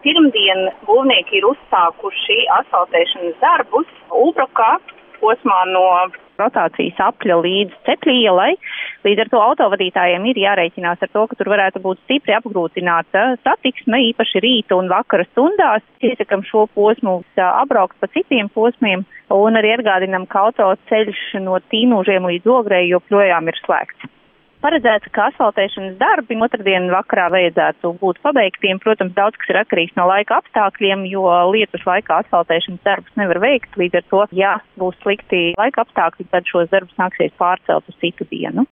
Pirmdien būvnieki ir uzsākuši asfaltēšanas darbus Ulbrokā posmā no rotācijas apļa līdz Cepļa ielai. Līdz ar to autovadītājiem ir jārēķinās ar to, ka tur varētu būt stipri apgrūtināta satiksme, īpaši rīta un vakara stundās. Iesakam šo posmu apbraukt pa citiem posmiem un arī atgādinam, ka autoceļš no Tīnūžiem līdz Ogrei joprojām ir slēgts. Paredzēts, ka asfaltēšanas darbi otrdien vakarā vajadzētu būt pabeigtiem. Protams, daudz kas ir atkarīgs no laika apstākļiem, jo lietus laikā asfaltēšanas darbus nevar veikt. Līdz ar to, ja būs slikti laika apstākļi, tad šos darbus nāksies pārcelt uz citu dienu.